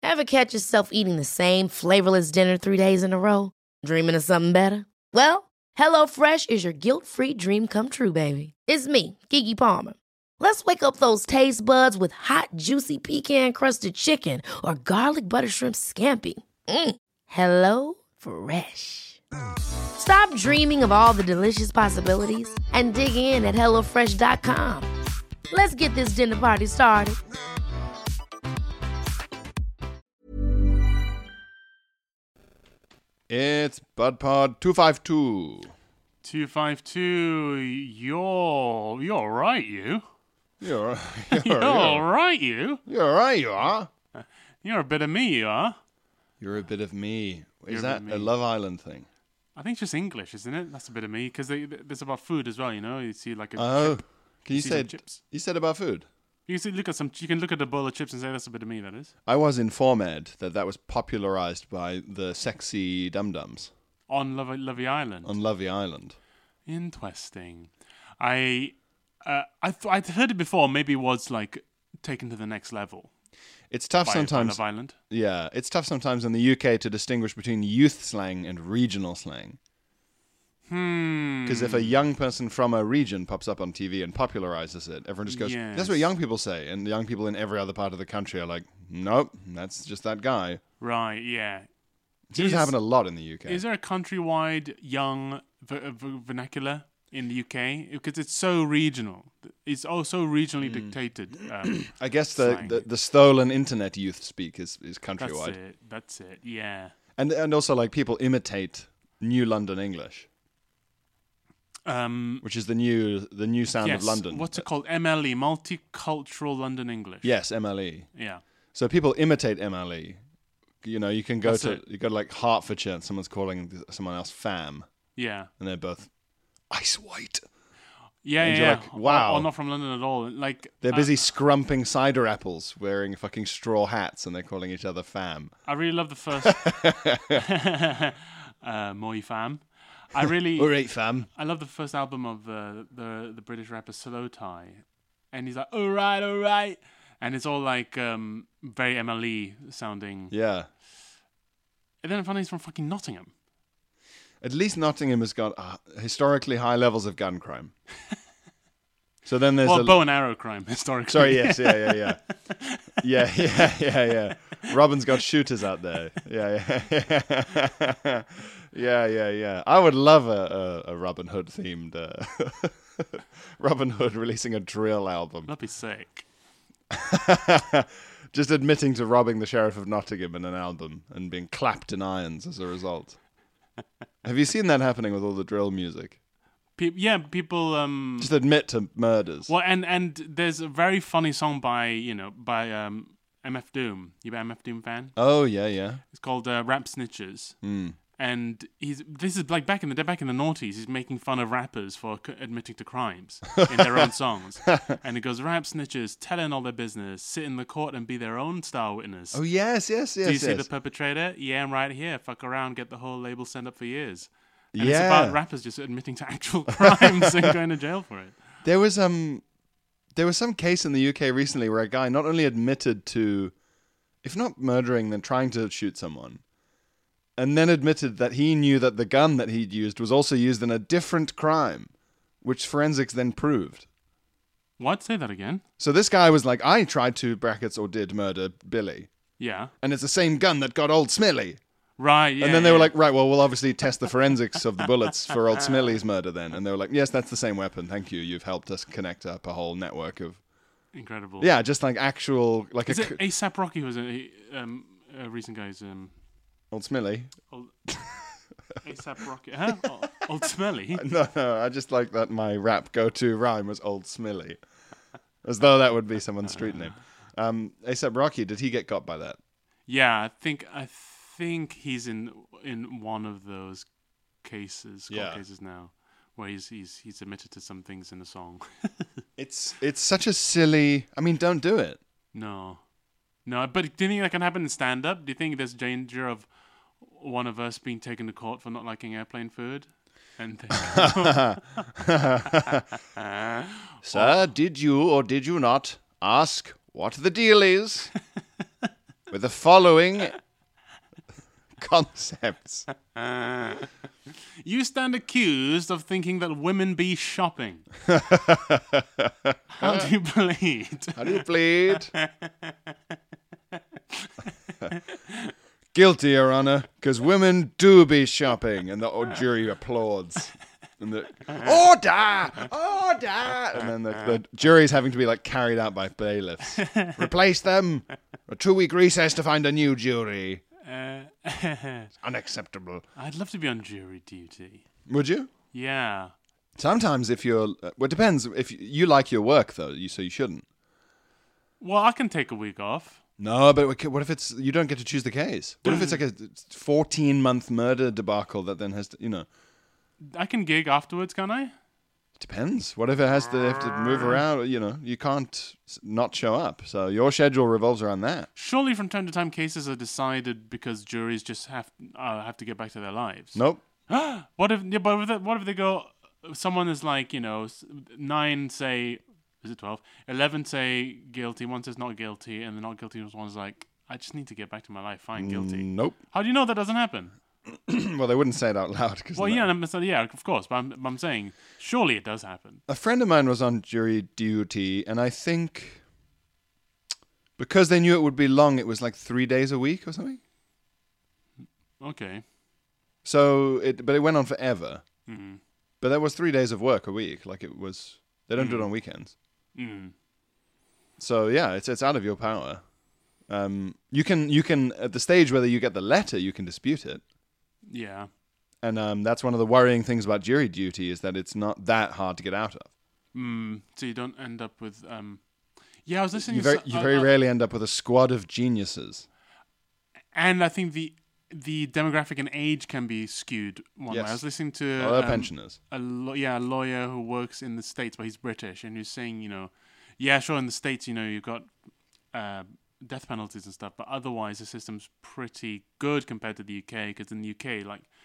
Ever catch yourself eating the same flavorless dinner 3 days in a row? Dreaming of something better? Well, HelloFresh is your guilt-free dream come true, baby. It's me, Keke Palmer. Let's wake up those taste buds with hot, juicy pecan-crusted chicken or garlic butter shrimp scampi. Hello Fresh. Stop dreaming of all the delicious possibilities and dig in at HelloFresh.com. Let's get this dinner party started. It's BudPod 252. 252. You're right, you. You're You're right, you. You're right, you are. You're a bit of me, you are. You're a bit of me. You're Is a that bit of a me. Love Island thing? I think it's just English, isn't it? That's a bit of me. Because there's about food as well, you know? You see like a Oh, chip. can you see say some chips. You said about food? You can look at a bowl of chips and say that's a bit of me, that is. I was informed that was popularized by the sexy dum-dums On Lovey Island. on Lovey Island. Interesting. I'd heard it before. Maybe it was like taken to the next level. It's tough by sometimes. Love Island. Yeah, it's tough sometimes in the UK to distinguish between youth slang and regional slang. Because if a young person from a region pops up on TV and popularizes it, everyone just goes, that's what Yes. young people say. And the young people in every other part of the country are like, nope, that's just that guy. Right, yeah. It seems to happen a lot in the UK. Is there a countrywide young vernacular in the UK? Because it's so regional. It's so regionally dictated. I guess slang. the stolen internet youth speak is countrywide. That's it, yeah. And also like people imitate New London English, which is the new sound Yes, of London. what's it called? MLE, Multicultural London English. Yes, MLE. Yeah. So people imitate MLE. You know, you can go That's to it. like Hertfordshire and someone's calling someone else fam, Yeah. and they're both ice white. Yeah, And yeah. you're like, wow. Or not from London at all. Like They're busy scrumping cider apples, wearing fucking straw hats, and they're calling each other fam. I really love the first Moi Fam. I really All right, fam. I love the first album of the British rapper Slow Tie, and he's like, all right, and it's all like very MLE sounding. Yeah. And then I find he's from fucking Nottingham. At least Nottingham has got historically high levels of gun crime. So then there's bow and arrow crime historically. Sorry, yes, yeah. Robin's got shooters out there. Yeah. I would love a Robin Hood themed Robin Hood releasing a drill album. That'd be sick. Just admitting to robbing the Sheriff of Nottingham in an album and being clapped in irons as a result. Have you seen that happening with all the drill music? People. Just admit to murders. Well, and there's a very funny song by MF Doom. You a MF Doom fan? Oh yeah. It's called Rap Snitches. And this is like back in the noughties. He's making fun of rappers for admitting to crimes in their own songs. And it goes, rap snitches telling all their business, sit in the court and be their own star witness. Oh yes. Do you see the perpetrator? Yeah, I'm right here. Fuck around, get the whole label sent up for years. And it's about rappers just admitting to actual crimes and going to jail for it. There was some case in the UK recently where a guy not only admitted to, if not murdering, then trying to shoot someone, and then admitted that he knew that the gun that he'd used was also used in a different crime, which forensics then proved. What? Say that again. So this guy was like, I tried to brackets or did murder Billy, Yeah. and it's the same gun that got old Smilly. Right, yeah. And then they were like, right, well, we'll obviously test the forensics of the bullets for old Smilly's murder then. And they were like, yes, that's the same weapon. Thank you. You've helped us connect up a whole network of... Incredible. Yeah, just like actual... like Is it A$AP Rocky was a recent guy's... Old Smilly? A$AP Rocky. Huh? Old Smelly? No, I just like that my rap go-to rhyme was Old Smilly. As though that would be someone's street name. A$AP Rocky, did he get got by that? Yeah, I think he's in one of those cases, court cases now, where he's admitted to some things in a song. It's such a silly... I mean, don't do it. No, but do you think that can happen in stand-up? Do you think there's danger of one of us being taken to court for not liking airplane food? And Sir, did you or did you not ask what the deal is? with the following concepts. You stand accused of thinking that women be shopping. How do you plead? How do you plead? Guilty, Your Honor, because women do be shopping. And the jury applauds. And the order! And then the jury's having to be like carried out by bailiffs. Replace them. A 2-week recess to find a new jury. It's unacceptable. I'd love to be on jury duty. Would you? Yeah. Sometimes if you're... well, it depends. If you like your work, though, so you shouldn't. Well, I can take a week off. No, but what if it's... You don't get to choose the case? What if it's like a 14-month murder debacle that then has to... You know... I can gig afterwards, can't I? Depends. What if it has to have to move around? You know, you can't not show up. So your schedule revolves around that. Surely, from time to time, cases are decided because juries just have to get back to their lives. Nope. What if? Yeah, but what if they go? Someone is like, 9 say, is it 12? 11 say guilty. One says not guilty, and the not guilty one's like, I just need to get back to my life. Fine, guilty. Nope. How do you know that doesn't happen? Well, they wouldn't say it out loud. Well, yeah, of course. But I'm saying, surely it does happen. A friend of mine was on jury duty, and I think because they knew it would be long, it was like 3 days a week or something. Okay. So but it went on forever. Mm-hmm. But that was 3 days of work a week. Like it was, they don't do it on weekends. Mm. So yeah, it's out of your power. You can at the stage whether you get the letter, you can dispute it. Yeah. And that's one of the worrying things about jury duty is that it's not that hard to get out of. So you don't end up with... Yeah, I was listening... You very rarely end up with a squad of geniuses. And I think the demographic and age can be skewed one way. I was listening to... pensioners. A lawyer who works in the States, but he's British, and he's saying, yeah, sure, in the States, you've got... death penalties and stuff, but otherwise the system's pretty good compared to the UK, because in the UK,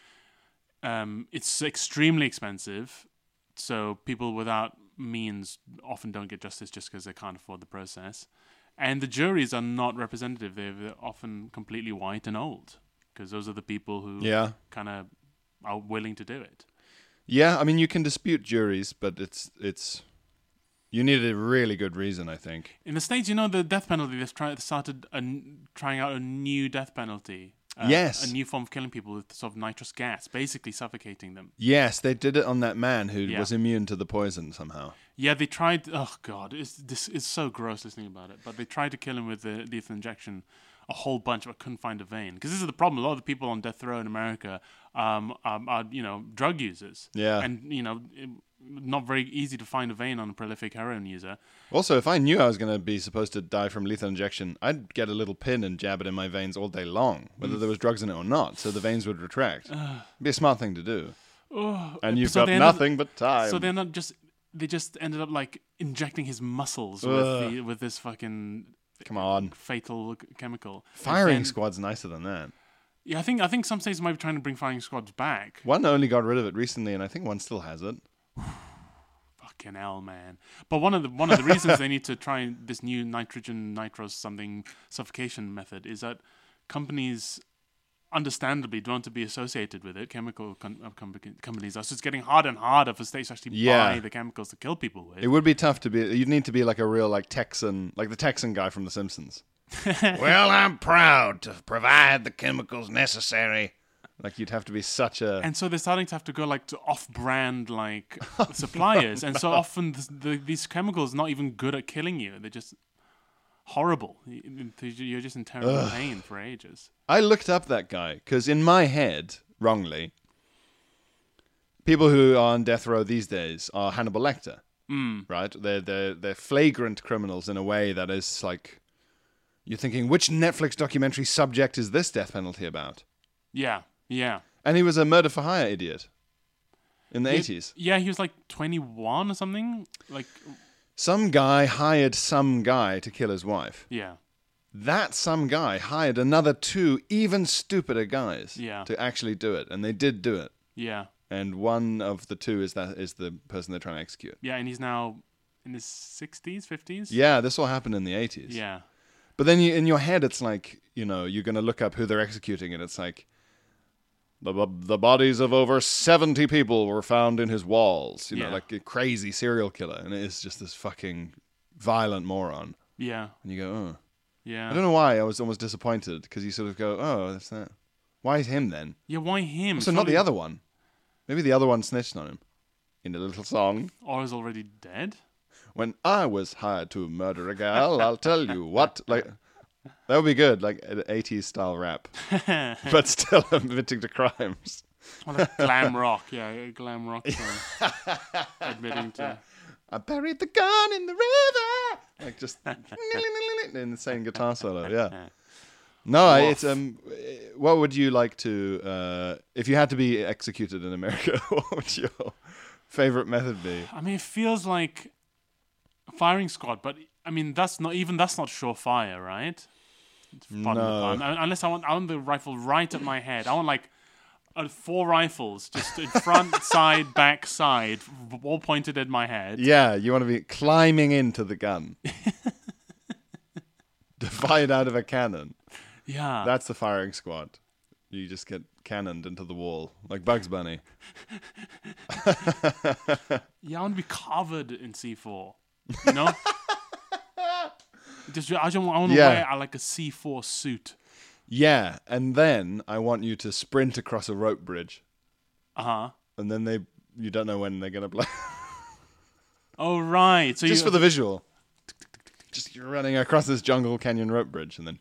it's extremely expensive, so people without means often don't get justice just because they can't afford the process, and the juries are not representative. They're often completely white and old, because those are the people who kind of are willing to do it. Yeah, I mean, you can dispute juries, but it's you need a really good reason, I think. In the States, the death penalty, they've started trying out a new death penalty. Yes. A new form of killing people with sort of nitrous gas, basically suffocating them. Yes, they did it on that man who was immune to the poison somehow. Yeah, they tried... Oh, God, it's so gross listening about it. But they tried to kill him with the lethal injection a whole bunch, but couldn't find a vein. Because this is the problem. A lot of the people on death row in America are drug users. Yeah. And, not very easy to find a vein on a prolific heroin user. Also, if I knew I was going to be supposed to die from lethal injection, I'd get a little pin and jab it in my veins all day long, whether there was drugs in it or not, so the veins would retract. It'd be a smart thing to do. And you've got nothing but time. So they're not just... They just ended up, injecting his muscles with this fucking... Come on. Fatal chemical. Firing squad's nicer than that. Yeah, I think some states might be trying to bring firing squads back. One only got rid of it recently, and I think one still has it. Fucking hell, man! But one of the reasons they need to try this new nitros something suffocation method is that companies, understandably, don't want to be associated with it. Chemical companies are. So it's getting harder and harder for states to actually buy the chemicals to kill people with. It would be tough to be. You'd need to be like a real Texan, like the Texan guy from The Simpsons. Well, I'm proud to provide the chemicals necessary. Like you'd have to be such a... And so they're starting to have to go to off-brand suppliers. And so often these chemicals are not even good at killing you. They're just horrible. You're just in terrible pain for ages. I looked up that guy because in my head, wrongly, people who are on death row these days are Hannibal Lecter. Right? They're flagrant criminals in a way that is like... You're thinking, which Netflix documentary subject is this death penalty about? Yeah. Yeah. And he was a murder-for-hire idiot in the 80s. Yeah, he was 21 or something. Some guy hired some guy to kill his wife. Yeah. That some guy hired another 2 even stupider guys to actually do it. And they did do it. Yeah. And one of the 2 is the person they're trying to execute. Yeah, and he's now in his 60s, 50s? Yeah, this all happened in the 80s. Yeah. But then in your head, it's like, you're going to look up who they're executing, and it's like, the bodies of over 70 people were found in his walls. Like a crazy serial killer. And it is just this fucking violent moron. Yeah. And you go, oh. Yeah. I don't know why I was almost disappointed, because you sort of go, oh, that's that. Why him then? Yeah, why him? So not the other one. Maybe the other one snitched on him in a little song. Or is already dead? When I was hired to murder a gal, I'll tell you what. Like, that would be good, like an 80s style rap, but still admitting to crimes. Well, like glam rock, yeah, glam rock song. Admitting to. I buried the gun in the river. Like just insane guitar solo, yeah. No, it's what would you like to if you had to be executed in America? What would your favorite method be? I mean, it feels like firing squad, but I mean that's not surefire, right? Pardon the pun. Unless I want the rifle right at my head. I want like 4 rifles, just in front, side, back, side, all pointed at my head. Yeah, you want to be climbing into the gun to fire it out of a cannon. Yeah. That's the firing squad. You just get cannoned into the wall, like Bugs Bunny. Yeah, I want to be covered in C4. You know? I want to wear like a C4 suit. Yeah, and then I want you to sprint across a rope bridge. Uh-huh. And then you don't know when they're going to play. Oh, right. So just for the visual. Just you're running across this jungle canyon rope bridge, and then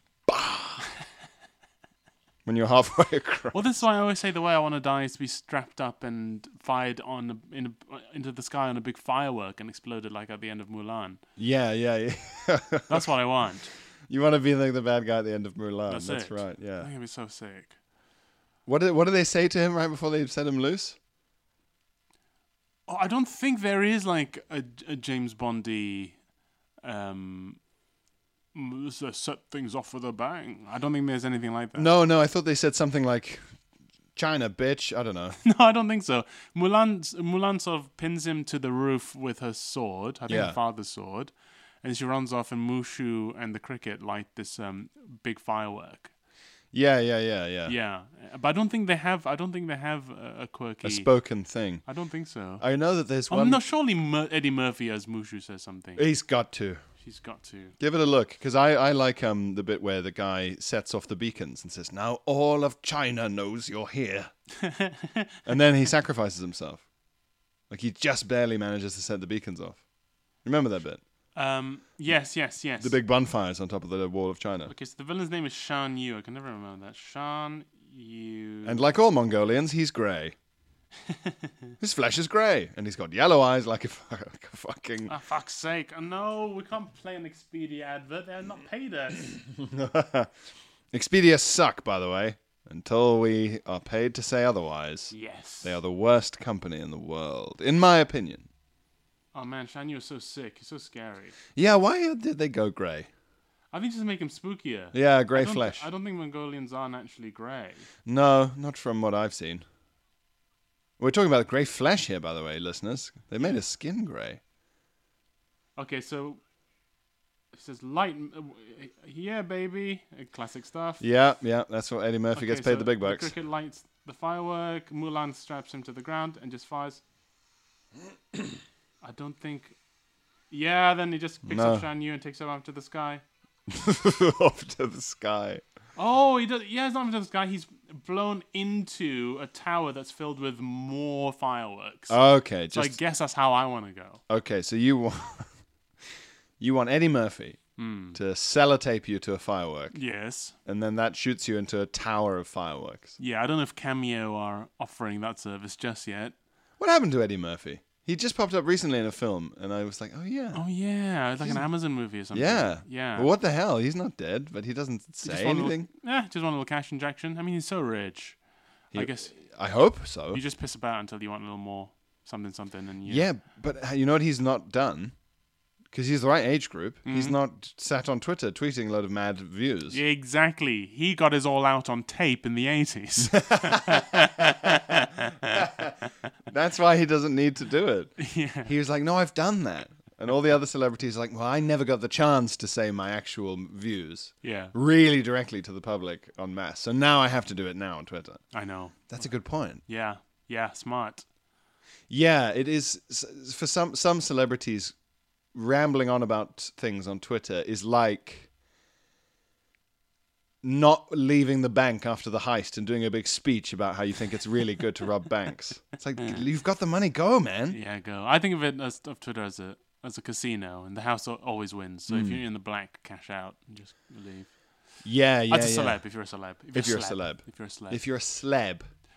when you're halfway across. Well, this is why I always say the way I want to die is to be strapped up and fired into the sky on a big firework and exploded like at the end of Mulan. Yeah. That's what I want. You want to be like the bad guy at the end of Mulan. That's it. Right, yeah. I think it'd be so sick. What do they say to him right before they set him loose? Oh, I don't think there is like a James Bondy set things off with a bang. I don't think there's anything like that. No, I thought they said something like China, bitch. I don't know. No, I don't think so. Mulan sort of pins him to the roof with her sword, I think her father's sword, and she runs off, and Mushu and the cricket light this big firework. Yeah. Yeah, but I don't think they have a quirky... A spoken thing. I don't think so. I know that there's one... No, surely Eddie Murphy as Mushu says something. He's got to. She's got to. Give it a look, because I like the bit where the guy sets off the beacons and says, "Now all of China knows you're here." And then he sacrifices himself. Like he just barely manages to set the beacons off. Remember that bit? Yes. The big bonfires on top of the wall of China. Okay, so the villain's name is Shan Yu. I can never remember that. Shan Yu. And like all Mongolians, he's grey. His flesh is grey, and he's got yellow eyes like a fucking... Ah, fuck's sake. No, we can't play an Expedia advert. They're not paid us. Expedia suck, by the way, until we are paid to say otherwise. Yes. They are the worst company in the world, in my opinion. Oh man, Shan Yu is so sick. He's so scary. Yeah, why did they go grey? I think just to make him spookier. Yeah, grey flesh. I don't think Mongolians are naturally grey. No, not from what I've seen. We're talking about grey flesh here, by the way, listeners. They made his skin grey. Okay, so it says light. Yeah, baby. Classic stuff. Yeah, that's what Eddie Murphy gets paid the big bucks. The cricket lights the firework. Mulan straps him to the ground and just fires. I don't think... Yeah, then he just picks up Shan Yu and takes him up to the sky. Off to the sky. Oh, he does. Yeah, he's not up to the sky. He's blown into a tower that's filled with more fireworks. Okay. So I guess that's how I want to go. Okay, so you want Eddie Murphy to sellotape you to a firework. Yes. And then that shoots you into a tower of fireworks. Yeah, I don't know if Cameo are offering that service just yet. What happened to Eddie Murphy? He just popped up recently in a film, and I was like, oh, yeah. Oh, yeah. It's like an Amazon movie or something. Yeah. Yeah. Well, what the hell? He's not dead, but he doesn't say anything. Just one little cash injection. I mean, he's so rich. I guess. I hope so. You just piss about until you want a little more something. And yeah, but you know what he's not done? Because he's the right age group. Mm-hmm. He's not sat on Twitter tweeting a load of mad views. Yeah, exactly. He got his all out on tape in the 80s. That's why he doesn't need to do it. Yeah. He was like, no, I've done that. And all the other celebrities are like, well, I never got the chance to say my actual views Yeah, really directly to the public en masse. So now I have to do it now on Twitter. I know. That's a good point. Yeah, smart. Yeah, it is. For some celebrities, rambling on about things on Twitter is like not leaving the bank after the heist and doing a big speech about how you think it's really good to rob banks. It's like, you've got the money, go, man. Yeah, go. I think of it of Twitter as a casino, and the house always wins. So if you're in the black, cash out and just leave. Yeah. That's a celeb. If you're a celeb. If you're a celeb. If you're a celeb.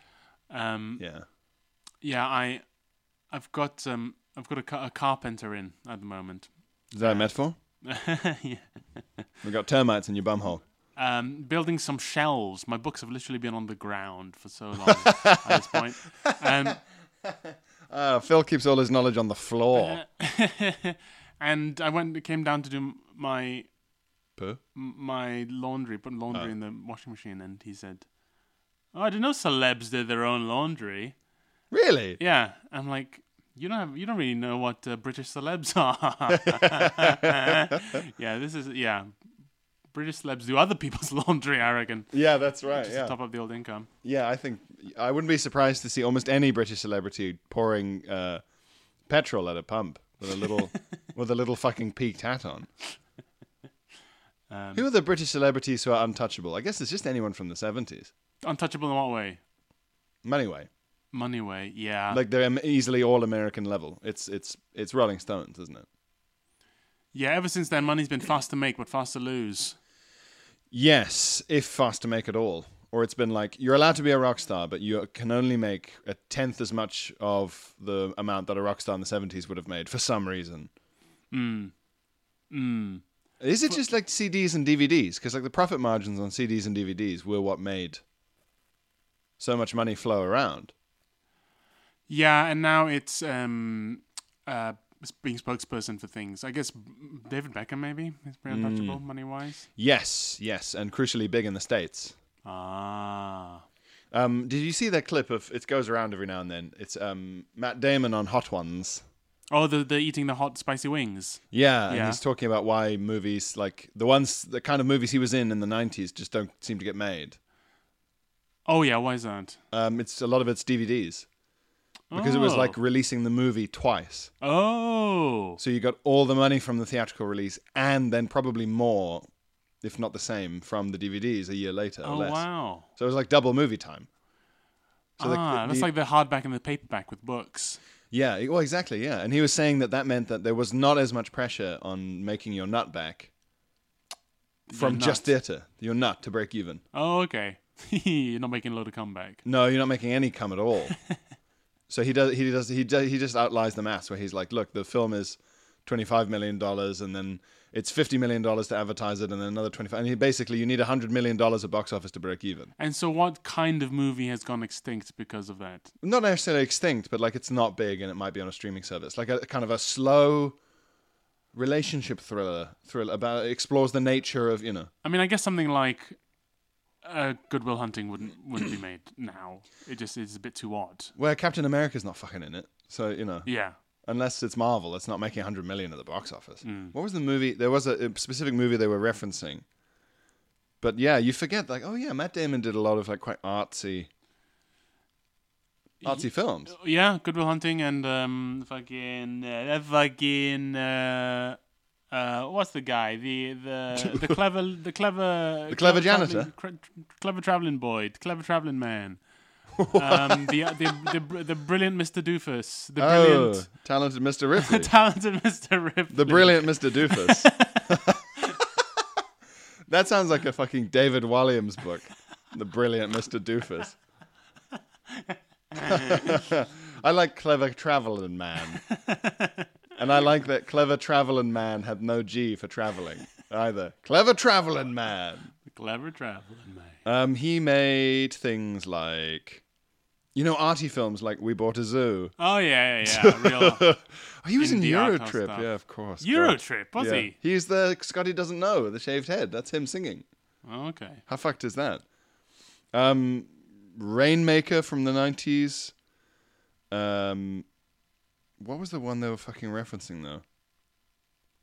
Yeah. I've got a carpenter in at the moment. Is that a metaphor? Yeah. We've got termites in your bumhole. Building some shelves. My books have literally been on the ground for so long at this point. Phil keeps all his knowledge on the floor. And I came down to do my Poo? my laundry, put laundry in the washing machine, and he said, "Oh, I didn't know celebs did their own laundry." Really? Yeah, I'm like, you don't really know what British celebs are. Yeah, British celebs do other people's laundry, I reckon. Yeah, that's right. Just to top up the old income. Yeah, I think I wouldn't be surprised to see almost any British celebrity pouring petrol at a pump with a little with a little fucking peaked hat on. Who are the British celebrities who are untouchable? I guess it's just anyone from the 70s. Untouchable in what way? Money way, yeah. like they're easily all American level. It's Rolling Stones, isn't it? Yeah, ever since then, money's been fast to make but fast to lose. Yes, if fast to make at all. Or it's been like, you're allowed to be a rock star, but you can only make a tenth as much of the amount that a rock star in the 70s would have made for some reason. Is it just like CDs and DVDs? Because like the profit margins on CDs and DVDs were what made so much money flow around. Yeah, and now it's being spokesperson for things. I guess David Beckham maybe is pretty untouchable money-wise. Yes, and crucially big in the States. Ah. Did you see that clip of, it goes around every now and then, it's Matt Damon on Hot Ones. Oh, the eating the hot spicy wings. Yeah, and he's talking about why movies, like the kind of movies he was in the 90s just don't seem to get made. Oh yeah, why is that? It's a lot of it's DVDs. Because it was like releasing the movie twice. Oh. So you got all the money from the theatrical release and then probably more, if not the same, from the DVDs a year later or less. Oh, wow. So it was like double movie time. So that's like the hardback and the paperback with books. Yeah, well, exactly, yeah. And he was saying that meant that there was not as much pressure on making your nut back from just theatre, your nut to break even. Oh, okay. You're not making a load of comeback. No, you're not making any come at all. So he just outlines the maths where he's like, look, the film is $25 million and then it's $50 million to advertise it and then another 25. And you need $100 million at box office to break even. And so what kind of movie has gone extinct because of that? Not necessarily extinct, but like it's not big and it might be on a streaming service. Like a kind of a slow relationship thriller about, explores the nature of, I mean, I guess something like Good Will Hunting wouldn't be made now. It just is a bit too odd. Where Captain America's not fucking in it. So, Yeah. Unless it's Marvel, it's not making $100 million at the box office. What was the movie? There was a specific movie they were referencing. But yeah, you forget, like, oh yeah, Matt Damon did a lot of like quite artsy films. Yeah, Good Will Hunting and what's the guy? The clever janitor, clever traveling boy, clever traveling man. The brilliant Mr. Doofus. The brilliant, talented Mr. Ripley. Talented Mr. Ripley. The brilliant Mr. Doofus. That sounds like a fucking David Walliams book. The brilliant Mr. Doofus. I like clever traveling man. And I like that clever traveling man had no G for traveling either. Clever traveling man. Clever traveling man. He made things like, arty films like We Bought a Zoo. Oh yeah. Real. He was in Eurotrip. Stuff. Yeah, of course. Eurotrip, was he? He's the Scotty Doesn't Know, the shaved head. That's him singing. Oh, okay. How fucked is that? Rainmaker from the 90s. What was the one they were fucking referencing though?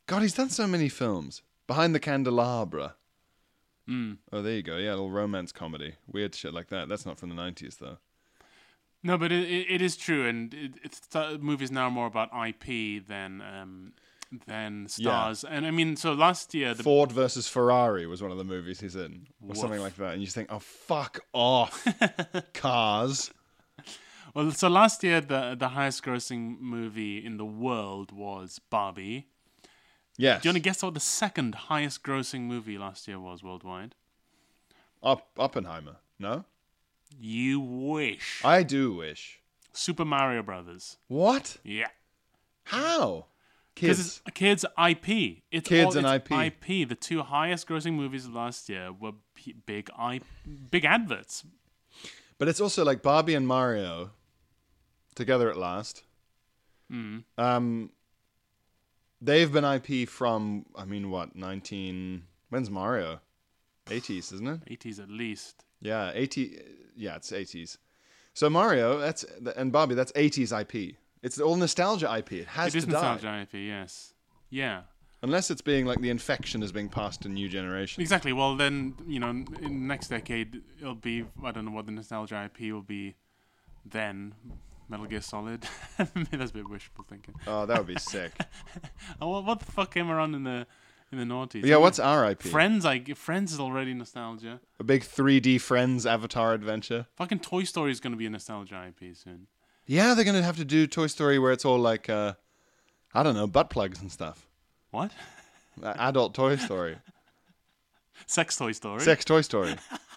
God, he's done so many films. Behind the Candelabra. Mm. Oh, there you go. Yeah, a little romance comedy. Weird shit like that. That's not from the 90s, though. No, but it is true, and movies now are more about IP than stars. And I mean, so last year... Ford versus Ferrari was one of the movies he's in. Or something like that. And you just think, oh, fuck off, Cars. Well, so last year, the highest grossing movie in the world was Barbie. Yes. Do you want to guess what the second highest grossing movie last year was worldwide? Oppenheimer. No? You wish. I do wish. Super Mario Brothers. What? Yeah. How? Because Kids. it's kids IP. Kids and IP. IP. The two highest grossing movies last year were big adverts. But it's also like Barbie and Mario together at last. Mm. They've been IP from, I mean, what, when's Mario? 80s, isn't it? 80s at least. Yeah, it's 80s. So Mario, and Barbie, that's 80s IP. It's all nostalgia IP. It has to die. It is nostalgia IP, yes. Yeah. Unless it's being like the infection is being passed to new generations. Exactly. Well, then, in the next decade, it'll be, I don't know what the nostalgia IP will be then. Metal Gear Solid. Maybe that's a bit wishful thinking. Oh, that would be sick. What the fuck came around in the noughties? Yeah, what's our IP? Friends is already nostalgia. A big 3D Friends Avatar adventure. Fucking Toy Story is going to be a nostalgia IP soon. Yeah, they're going to have to do Toy Story where it's all like, I don't know, butt plugs and stuff. What? Adult Toy Story. Sex Toy Story? Sex Toy Story.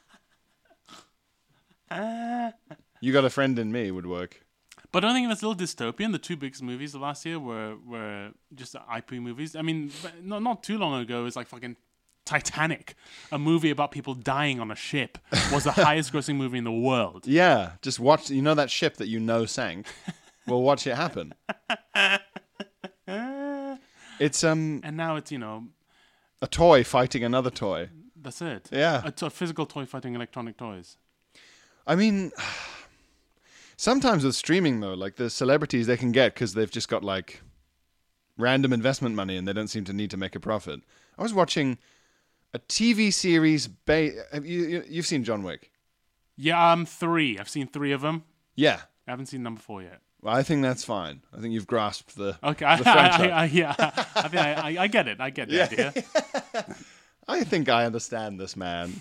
You Got a Friend in Me would work. But I don't think that's a little dystopian. The two biggest movies of last year were just IP movies. I mean, not too long ago, it was like fucking Titanic, a movie about people dying on a ship, was the highest grossing movie in the world. Yeah, just watch, that ship that sank? Well, watch it happen. It's, And now it's, a toy fighting another toy. That's it. Yeah. A physical toy fighting electronic toys. I mean, sometimes with streaming, though, like the celebrities they can get because they've just got like random investment money and they don't seem to need to make a profit. I was watching a TV series. You've seen John Wick? Yeah, 3. I've seen 3 of them. Yeah. I haven't seen number 4 yet. Well, I think that's fine. I think you've grasped the okay. The franchise. Yeah, I think I get it. I get the idea. I think I understand this man.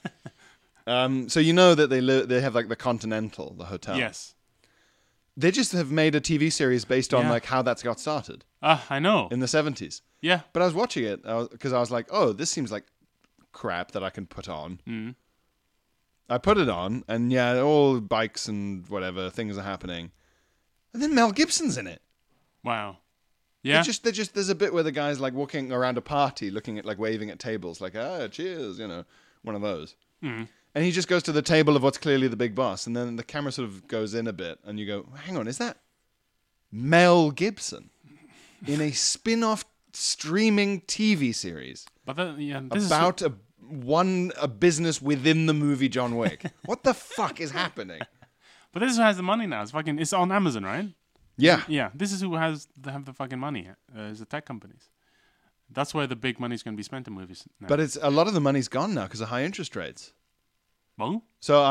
So that they have like the Continental, the hotel. Yes. They just have made a TV series based on like how that's got started. I know. In the 70s. Yeah. But I was watching it because I was like, oh, this seems like crap that I can put on. Mm. I put it on, and yeah, all bikes and whatever things are happening, and then Mel Gibson's in it. Wow. Yeah. There's a bit where the guy's like walking around a party, looking at like waving at tables, like cheers, one of those. Mm. And he just goes to the table of what's clearly the big boss, and then the camera sort of goes in a bit, and you go, hang on, is that Mel Gibson in a spin-off streaming TV series about a business within the movie John Wick? What the fuck is happening? But this is who has the money now. It's on Amazon, right? Yeah. Yeah. This is who have the fucking money. Is the tech companies. That's where the big money's going to be spent in movies now. But a lot of the money's gone now because of high interest rates. Well, so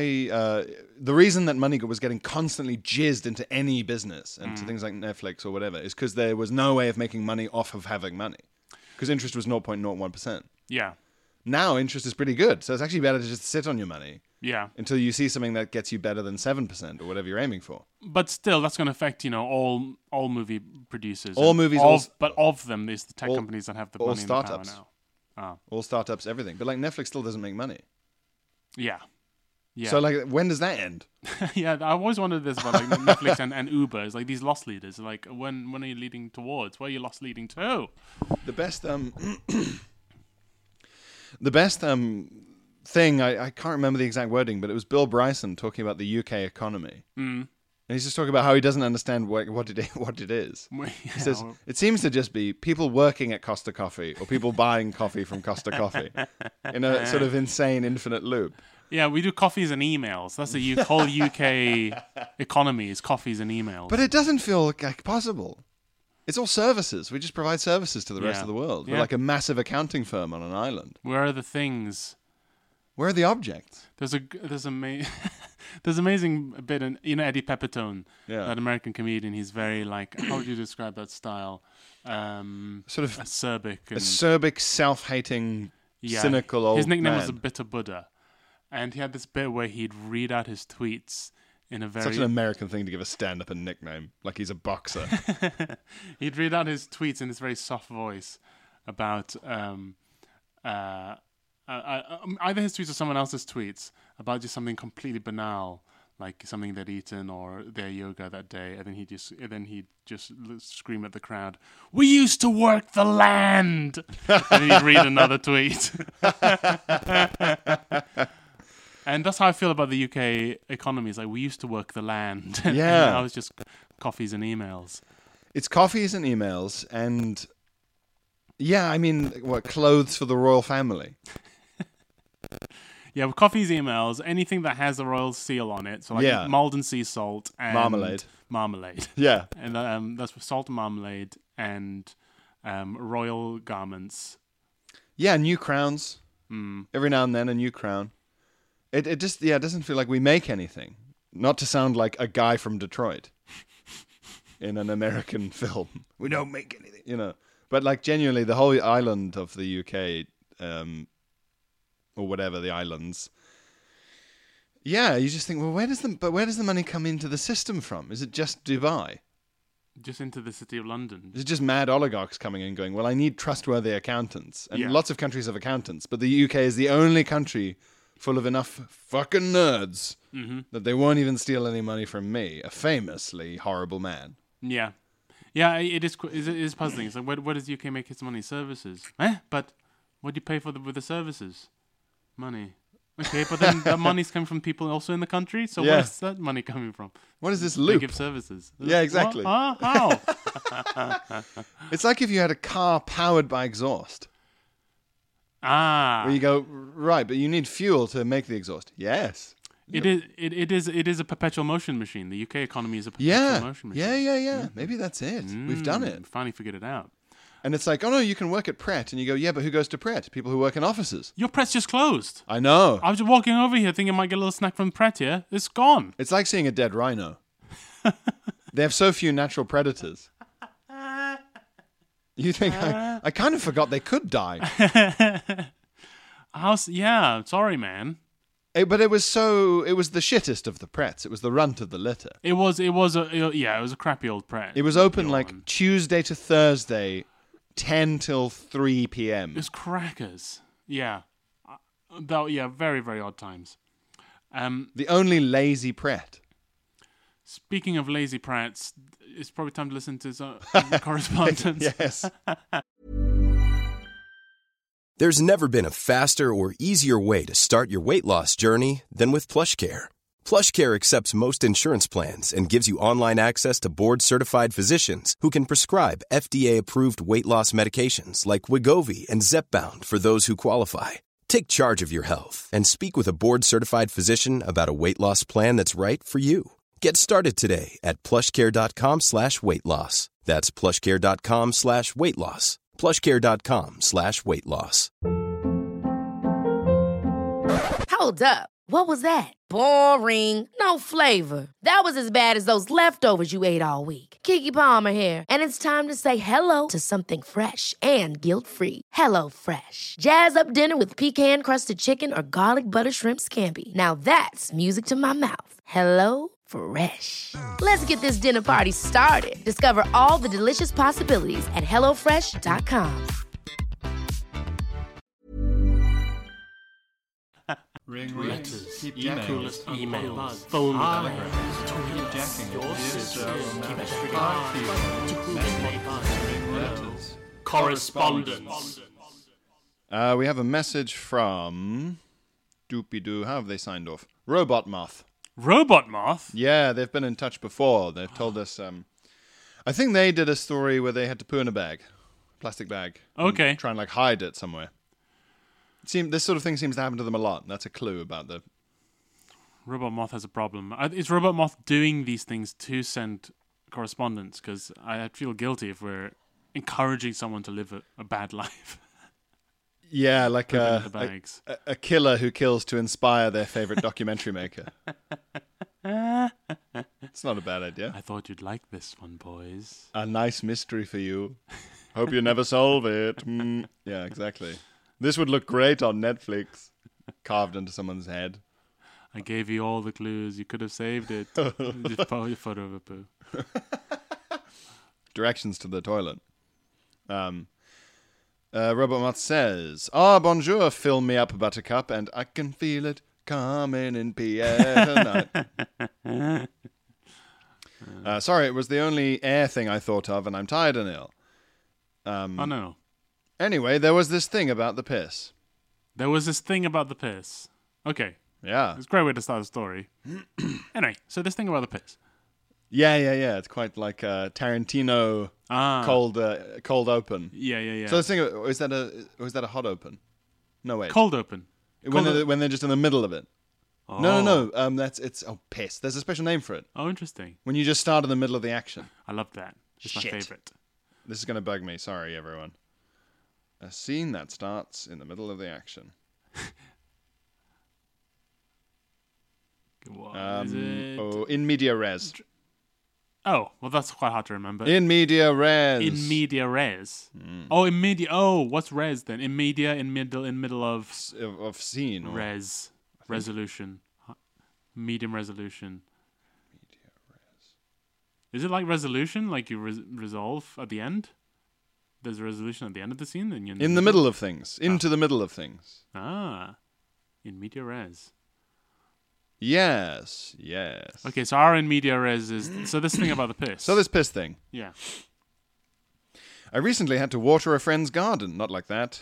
the reason that money was getting constantly jizzed into any business and to things like Netflix or whatever is because there was no way of making money off of having money because interest was 0.01%. Yeah. Now interest is pretty good, so it's actually better to just sit on your money. Yeah. Until you see something that gets you better than 7% or whatever you're aiming for. But still, that's going to affect all movie producers. All movies, but of them, there's the tech companies that have the money and the power now. All startups, everything. But like Netflix still doesn't make money. Yeah. Yeah. So like, when does that end? Yeah, I always wondered this about like Netflix and Uber. It's like these loss leaders. Like, when are you leading towards? Where are you loss leading to? The best thing, I can't remember the exact wording, but it was Bill Bryson talking about the UK economy. Mm. And he's just talking about how he doesn't understand what it is. Yeah. He says, it seems to just be people working at Costa Coffee or people buying coffee from Costa Coffee in a sort of insane infinite loop. Yeah, we do coffees and emails. That's the whole UK economy is coffees and emails. But it doesn't feel like possible. It's all services. We just provide services to the rest Yeah. of the world. We're Yeah. like a massive accounting firm on an island. Where are the things? Where are the objects? There's there's amazing bit in Eddie Pepitone, Yeah. that American comedian. He's very like, how would you describe that style? Sort of Acerbic and acerbic, self-hating, cynical old His nickname was man. the Bitter Buddha, and he had this bit where he'd read out his tweets in a very Such an American thing to give a stand-up a nickname, like he's a boxer. he'd read out his tweets in this very soft voice about either his tweets or someone else's tweets about just something completely banal, like something they'd eaten or their yoga that day, and then he'd just scream at the crowd, "We used to work the land," and then he'd read another tweet. And that's how I feel about the UK economy. It's like, we used to work the land. And Yeah. now it's just coffees and emails. It's coffees and emails, and yeah, I mean, clothes for the royal family. Yeah, with coffees, emails, anything that has the royal seal on it. So like Yeah. mulled and sea salt and Marmalade. Marmalade. Yeah, And that's with salt and marmalade and royal garments. yeah, new crowns. Every now and then, a new crown. It just it doesn't feel like we make anything. Not to sound like a guy from Detroit in an American film. We don't make anything, But like genuinely, the whole island of the UK, or whatever the islands. Yeah, you just think, well, where does the money come into the system from? Is it just Dubai? Just into the city of London. Is it just mad oligarchs coming in going, well, I need trustworthy accountants? And Yeah. lots of countries have accountants, but the UK is the only country full of enough fucking nerds that they won't even steal any money from me, a famously horrible man. Yeah. Yeah, it is puzzling. It's like, where does the UK make its money? Services. But what do you pay for with the services? Money. Okay, but then the money's coming from people also in the country, so Yeah. where's that money coming from? What is this They loop? give services. Yeah, exactly. What? Huh? How? It's like if you had a car powered by exhaust, Ah. where you go, right, but you need fuel to make the exhaust. Yes. It is a perpetual motion machine. The UK economy is a perpetual Yeah. motion machine. Yeah. Maybe that's it. We've done it. Finally figured it out. And it's like, oh no, you can work at Pret. And you go, yeah, but who goes to Pret? People who work in offices. Your Pret's just closed. I know. I was just walking over here thinking I might get a little snack from Pret here. It's gone. It's like seeing a dead rhino. They have so few natural predators. You think, I kind of forgot they could die. Yeah, sorry, man. But it was the shittest of the Prets. It was the runt of the litter. It was a crappy old Pret. It was open The old like one. Tuesday to Thursday, 10 till 3 p.m. It was crackers. Yeah. Very, very odd times. The only lazy Pret. Speaking of lazy Prats, it's probably time to listen to some correspondence. Yes. There's never been a faster or easier way to start your weight loss journey than with PlushCare. PlushCare accepts most insurance plans and gives you online access to board-certified physicians who can prescribe FDA-approved weight loss medications like Wegovy and Zepbound for those who qualify. Take charge of your health and speak with a board-certified physician about a weight loss plan that's right for you. Get started today at plushcare.com/weight loss. That's plushcare.com/weight loss. plushcare.com/weight loss. Hold up. What was that? Boring. No flavor. That was as bad as those leftovers you ate all week. Keke Palmer here, and it's time to say hello to something fresh and guilt-free. Hello Fresh. Jazz up dinner with pecan-crusted chicken or garlic butter shrimp scampi. Now that's music to my mouth. Hello Fresh. Let's get this dinner party started. Discover all the delicious possibilities at hellofresh.com. Ring Letters, keep emails, jacking, emails, phone calls, keep jacking, your dear sisters, sir, keep ring letters. correspondence. We have a message from Doopy-Doo. How have they signed off? Robot Moth. Robot Moth? Yeah, they've been in touch before. They've told us. I think they did a story where they had to poo in a bag, plastic bag. Okay. And try and like hide it somewhere. This sort of thing seems to happen to them a lot. That's a clue about the. Robot Moth has a problem. Is Robot Moth doing these things to send correspondence because I feel guilty if we're encouraging someone to live a bad life. Yeah, like Put them in the bags. a killer who kills to inspire their favorite documentary maker. It's not a bad idea. I thought you'd like this one, boys. A nice mystery for you. Hope you never solve it. Mm. Yeah, exactly. This would look great on Netflix. Carved into someone's head. I gave you all the clues. You could have saved it. Just put a photo of a poo. Directions to the toilet. Robot Mutt says, bonjour, fill me up, buttercup, and I can feel it coming in Pierre tonight. Sorry, it was the only air thing I thought of, and I'm tired and ill. Oh, no. Anyway, there was this thing about the piss. There was this thing about the piss. Okay. Yeah. It's a great way to start a story. Anyway, so this thing about the piss. Yeah. It's quite like Tarantino cold open. Yeah. So this thing, is that a hot open? No, wait. Cold open. When they're just in the middle of it. Oh. No. It's piss. There's a special name for it. Oh, interesting. When you just start in the middle of the action. I love that. It's my Shit. favorite. This is going to bug me. Sorry, everyone. A scene that starts in the middle of the action. What is it? In media res. Oh, well, that's quite hard to remember. In media res. In media res. Oh, in media. Oh, what's res then? In media, in middle of of scene. Or res. Resolution. Medium resolution. media res. Is it like resolution? Like you resolve at the end? There's a resolution at the end of the scene? And you're In the middle of things. Into the middle of things. Ah. In media res. Yes. Okay, so our in media res is... So this thing about the piss. So this piss thing. Yeah. I recently had to water a friend's garden. Not like that.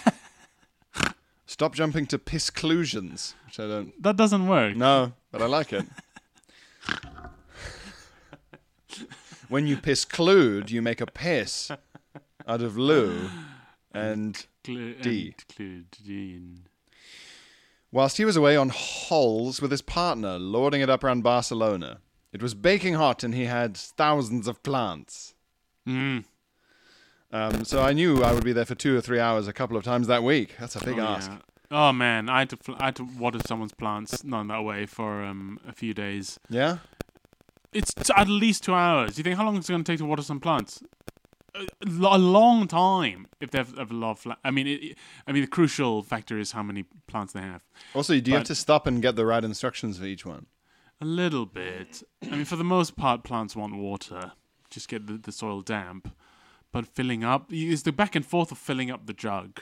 Stop jumping to pissclusions, which I don't... That doesn't work. No, but I like it. When you pissclude, you make a piss out of loo and D. Whilst he was away on holes with his partner, lording it up around Barcelona. It was baking hot and he had thousands of plants. So I knew I would be there for 2 or 3 hours a couple of times that week. That's a big ask. Yeah. Oh, man. I had to water someone's plants, not that way, for a few days. Yeah? It's at least 2 hours. You think how long is it going to take to water some plants? A long time if they have a lot of I mean, the crucial factor is how many plants they have. Also, do you have to stop and get the right instructions for each one? A little bit. I mean, for the most part, plants want water. Just get the soil damp. But filling up, is the back and forth of filling up the jug.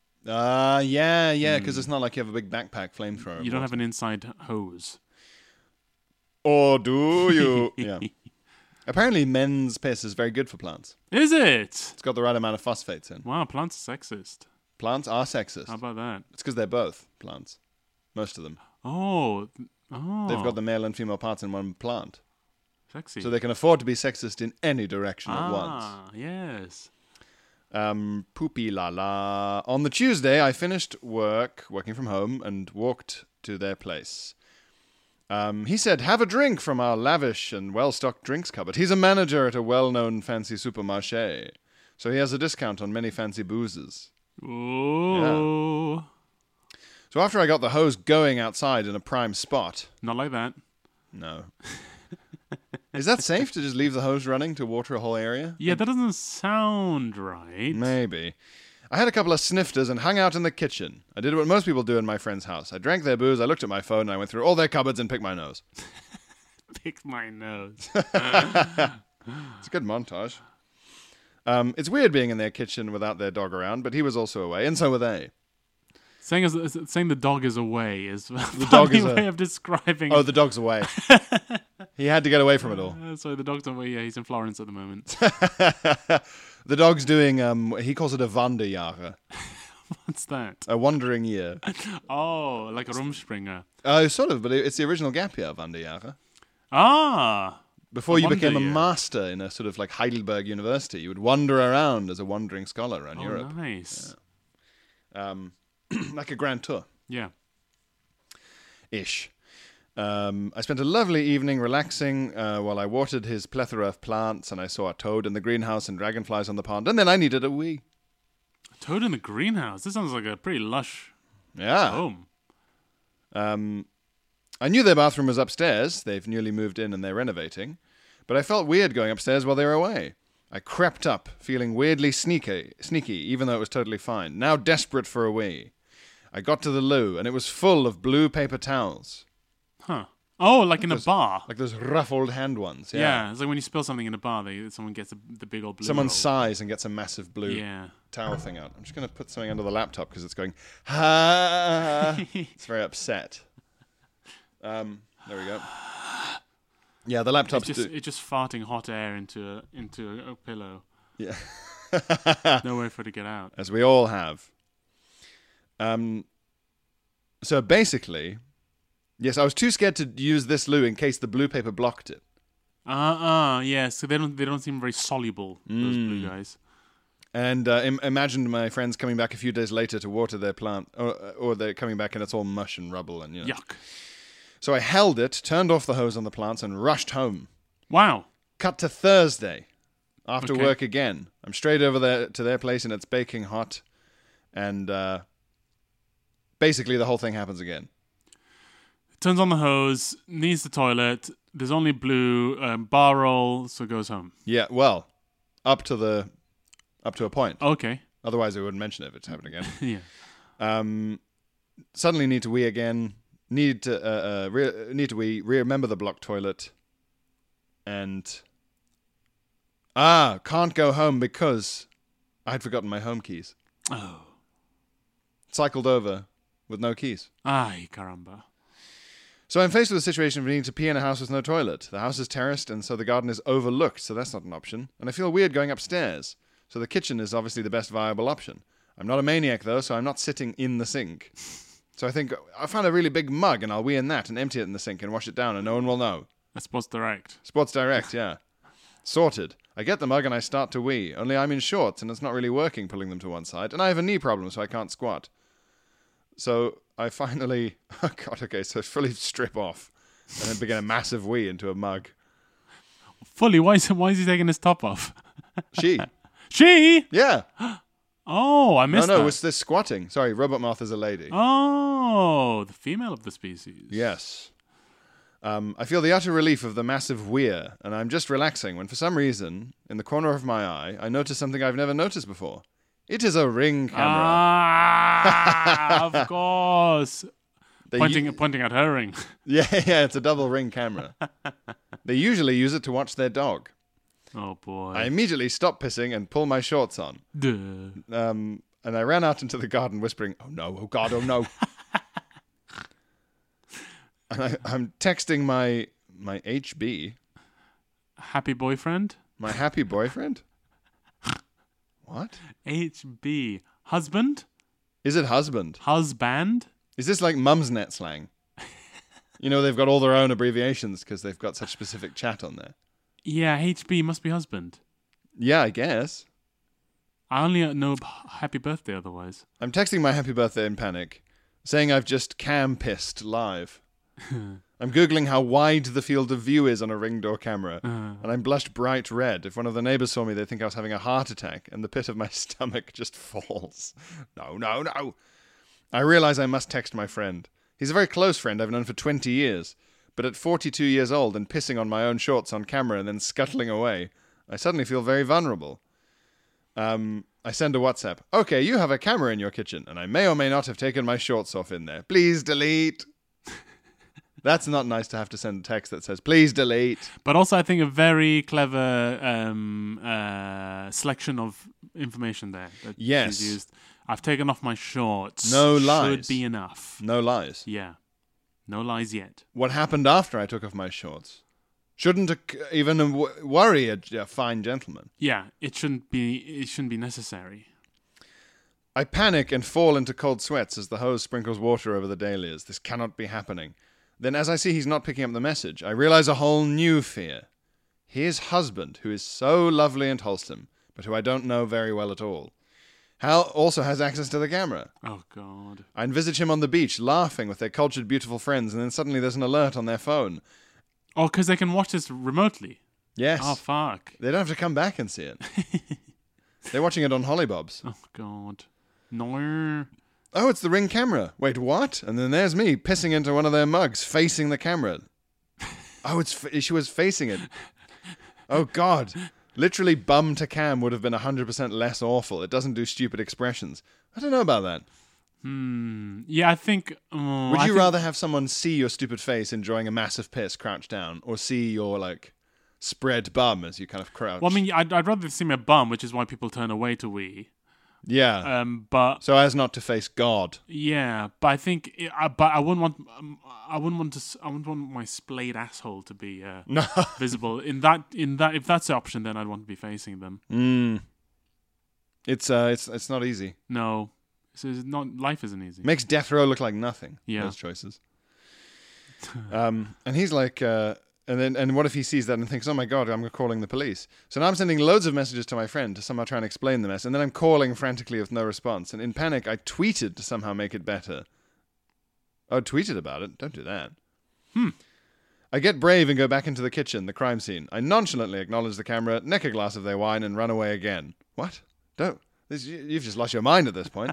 Yeah, because it's not like you have a big backpack flamethrower. You don't have an inside hose. Or do you? Yeah. Apparently, men's piss is very good for plants. Is it? It's got the right amount of phosphates in. Wow, plants are sexist. Plants are sexist. How about that? It's because they're both plants. Most of them. Oh. They've got the male and female parts in one plant. Sexy. So they can afford to be sexist in any direction at once. Yes. Poopy la la. On the Tuesday, I finished working from home, and walked to their place. He said, have a drink from our lavish and well-stocked drinks cupboard. He's a manager at a well-known fancy supermarché, so he has a discount on many fancy boozes. Oh. Yeah. So after I got the hose going outside in a prime spot... Not like that. No. Is that safe to just leave the hose running to water a whole area? Yeah, that doesn't sound right. Maybe. I had a couple of snifters and hung out in the kitchen. I did what most people do in my friend's house. I drank their booze, I looked at my phone, and I went through all their cupboards and picked my nose. Pick my nose. It's a good montage. It's weird being in their kitchen without their dog around, but he was also away, and so were they. Saying the dog is away is the dog is way of describing. Oh, the dog's away. He had to get away from it all. So the dog's away. Yeah, he's in Florence at the moment. The dog's doing, he calls it a Wanderjahre. What's that? A wandering year. Oh, like a Rumspringer. Sort of, but it's the original gap year, Wanderjahre. Ah. Before you became a Wanderjahr. master in a sort of like Heidelberg University, you would wander around as a wandering scholar around Oh, Europe. nice. Like a grand tour. Yeah. Ish. I spent a lovely evening relaxing while I watered his plethora of plants, and I saw a toad in the greenhouse and dragonflies on the pond, and then I needed a wee. Toad in the greenhouse. This sounds like a pretty lush Yeah. home. I knew their bathroom was upstairs. They've newly moved in and they're renovating. But I felt weird going upstairs while they were away. I crept up, feeling weirdly sneaky, even though it was totally fine. Now desperate for a wee. I got to the loo, and it was full of blue paper towels. Huh. Oh, like in a bar. Like those ruffled hand ones. Yeah, it's like when you spill something in a bar, someone gets the big old blue Someone roll. sighs and gets a massive blue Yeah. towel thing out. I'm just going to put something under the laptop because it's going, ha. It's very upset. There we go. Yeah, the laptop's... It's just farting hot air into a pillow. Yeah. No way for it to get out. As we all have. So basically, yes, I was too scared to use this loo in case the blue paper blocked it. Yeah. So they don't seem very soluble, those blue guys. And imagined my friends coming back a few days later to water their plant, or they're coming back and it's all mush and rubble and Yuck. So I held it, turned off the hose on the plants, and rushed home. Wow. Cut to Thursday, after Okay. work again. I'm straight over there to their place, and it's baking hot, and basically the whole thing happens again. Turns on the hose, needs the toilet. There's only blue bar roll, so goes home. Yeah, well, up to a point. Okay. Otherwise, I wouldn't mention it if it's happened again. Yeah. Suddenly need to wee again. Need to wee. Remember the blocked toilet. And can't go home because I'd forgotten my home keys. Oh. Cycled over with no keys. Ay, caramba. So I'm faced with a situation of needing to pee in a house with no toilet. The house is terraced, and so the garden is overlooked, so that's not an option. And I feel weird going upstairs, so the kitchen is obviously the best viable option. I'm not a maniac, though, so I'm not sitting in the sink. So I think, I'll find a really big mug, and I'll wee in that and empty it in the sink and wash it down, and no one will know. That's Sports Direct. Sports Direct, yeah. Sorted. I get the mug and I start to wee, only I'm in shorts, and it's not really working pulling them to one side, and I have a knee problem, so I can't squat. So I finally, so fully strip off and then begin a massive wee into a mug. Fully, why is he taking his top off? She. She? Yeah. Oh, I missed that. It's this squatting. Sorry, Robot Moth is a lady. Oh, the female of the species. Yes. I feel the utter relief of the massive weir, and I'm just relaxing when for some reason, in the corner of my eye, I notice something I've never noticed before. It is a Ring camera. Of course. Pointing at her ring. Yeah, it's a double Ring camera. They usually use it to watch their dog. Oh, boy. I immediately stop pissing and pull my shorts on. Duh. And I ran out into the garden whispering, "Oh no, oh God, oh no." And I'm texting my HB. Happy boyfriend? My happy boyfriend? What? HB. Husband? Is it husband? Husband? Is this like Mumsnet slang? You know, they've got all their own abbreviations because they've got such specific chat on there. Yeah, HB must be husband. Yeah, I guess. I only know happy birthday otherwise. I'm texting my happy birthday in panic, saying I've just cam-pissed live. I'm Googling how wide the field of view is on a Ring door camera, and I'm blushed bright red. If one of the neighbours saw me, they'd think I was having a heart attack, and the pit of my stomach just falls. No. I realise I must text my friend. He's a very close friend I've known for 20 years, but at 42 years old and pissing on my own shorts on camera and then scuttling away, I suddenly feel very vulnerable. I send a WhatsApp. Okay, you have a camera in your kitchen, and I may or may not have taken my shorts off in there. Please delete. That's not nice to have to send a text that says, please delete. But also, I think a very clever selection of information there that Yes. she's used. I've taken off my shorts. No lies. Should be enough. No lies. Yeah. No lies yet. What happened after I took off my shorts? Shouldn't even worry a fine gentleman. Yeah, it shouldn't be necessary. I panic and fall into cold sweats as the hose sprinkles water over the dahlias. This cannot be happening. Then as I see he's not picking up the message, I realize a whole new fear. His husband, who is so lovely and wholesome, but who I don't know very well at all, Hal also has access to the camera. Oh, God. I envisage him on the beach, laughing with their cultured, beautiful friends, and then suddenly there's an alert on their phone. Oh, because they can watch this remotely. Yes. Oh, fuck. They don't have to come back and see it. They're watching it on Hollybobs. Oh, God. No. Oh, it's the Ring camera. Wait, what? And then there's me pissing into one of their mugs, facing the camera. Oh, she was facing it. Oh, God. Literally bum to cam would have been 100% less awful. It doesn't do stupid expressions. I don't know about that. Yeah, I think... Would you rather have someone see your stupid face enjoying a massive piss crouched down, or see your, like, spread bum as you kind of crouch? Well, I mean, I'd rather see my bum, which is why people turn away to Wii. Yeah. But so as not to face God. yeah, but I think, but I wouldn't want my splayed asshole to be visible. In that, if that's the option, then I'd want to be facing them. It's not easy. No, it's not. Life isn't easy. Makes death row look like nothing. Yeah. Those choices. And he's like, and what if he sees that and thinks, oh my God, I'm calling the police. So now I'm sending loads of messages to my friend to somehow try and explain the mess. And then I'm calling frantically with no response. And in panic, I tweeted to somehow make it better. Oh, tweeted about it? Don't do that. I get brave and go back into the kitchen, the crime scene. I nonchalantly acknowledge the camera, neck a glass of their wine, and run away again. What? Don't. You've just lost your mind at this point.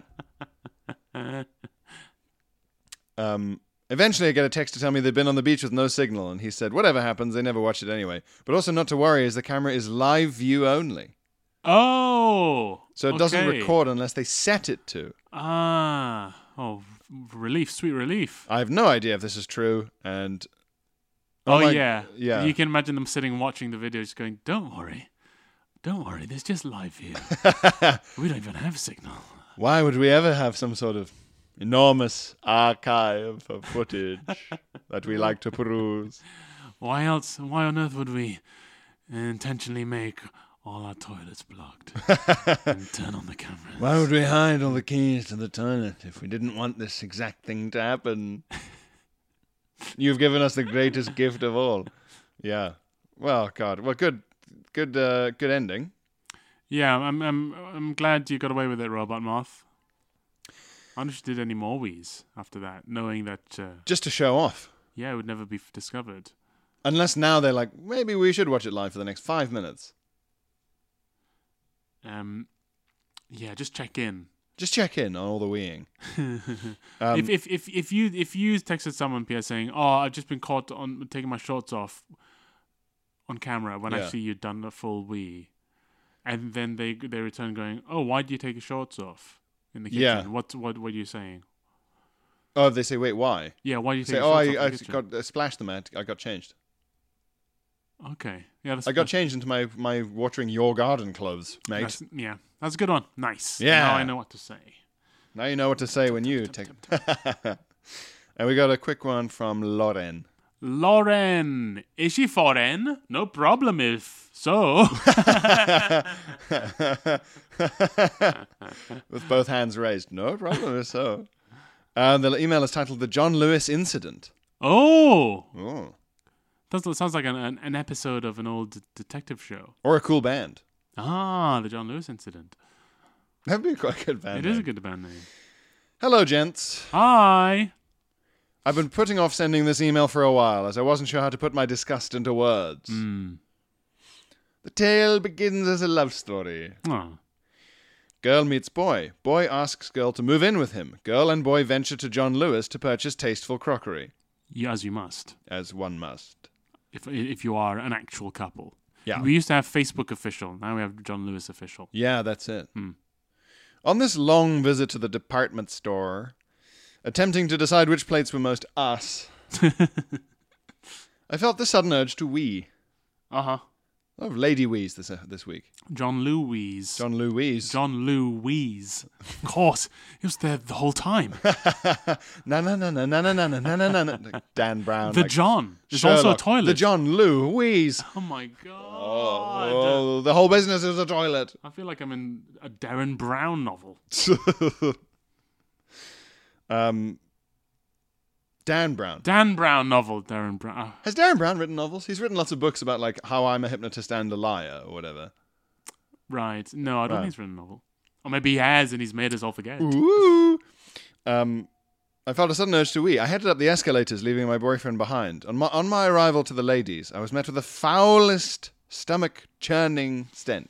Eventually, I get a text to tell me they've been on the beach with no signal, and he said, whatever happens, they never watch it anyway. But also not to worry, as the camera is live view only. Oh! So it doesn't record unless they set it to. Ah. Oh, relief, sweet relief. I have no idea if this is true, and... Yeah. Yeah. You can imagine them sitting watching the video just going, don't worry, there's just live view. We don't even have signal. Why would we ever have some sort of enormous archive of footage that we like to peruse? Why on earth would we intentionally make all our toilets blocked and turn on the cameras? Why would we hide all the keys to the toilet if we didn't want this exact thing to happen? You've given us the greatest gift of all. Yeah. Well, God. Well, good ending. Yeah, I'm glad you got away with it, Robot Moth. I wonder if you did any more Wiis after that, knowing that... just to show off. Yeah, it would never be discovered. Unless now they're like, maybe we should watch it live for the next 5 minutes. Yeah, just check in. Just check in on all the weeing. If you texted someone, Pierre, saying, "Oh, I've just been caught on taking my shorts off on camera," when actually you'd done a full wee, and then they return going, "Oh, why did you take your shorts off in the kitchen?" Yeah. What are you saying? Oh, they say, wait, why? Yeah, why do you take Say, your shorts off I in the kitchen? got splashed them. I got changed. Okay, yeah, I got changed into my watering your garden clothes, mate. That's a good one. Nice. Yeah. Now I know what to say. Now you know what to say when you take. And we got a quick one from Lauren. Lauren, is she foreign? No problem if so. With both hands raised. No problem if so. The email is titled The John Lewis Incident. Oh. Oh. That sounds like an episode of an old detective show. Or a cool band. Ah, the John Lewis Incident. That'd be quite a good band It name. is a good band name. Hello, gents. Hi. I've been putting off sending this email for a while, as I wasn't sure how to put my disgust into words. The tale begins as a love story. Oh. Girl meets boy. Boy asks girl to move in with him. Girl and boy venture to John Lewis to purchase tasteful crockery. Yeah, as you must. As one must. If you are an actual couple. Yeah. We used to have Facebook official. Now we have John Lewis official. Yeah, that's it. On this long visit to the department store, attempting to decide which plates were most us, I felt the sudden urge to wee. Uh-huh. A lot of lady wees this week. John Louise. John Louise. John Louise. Of course. He was there the whole time. Na na na na na na na na na na. Dan Brown. The like John. There's Sherlock. also a toilet. The John Louise. Oh my god. Oh, the whole business is a toilet. I feel like I'm in a Darren Brown novel. Dan Brown. Dan Brown novel, Darren Brown. Has Darren Brown written novels? He's written lots of books about like how I'm a hypnotist and a liar or whatever. Right. No, I don't Right. think he's written a novel. Or maybe he has and he's made us all forget. Ooh. I felt a sudden urge to wee. I headed up the escalators, leaving my boyfriend behind. On my arrival to the ladies, I was met with the foulest, stomach-churning stench.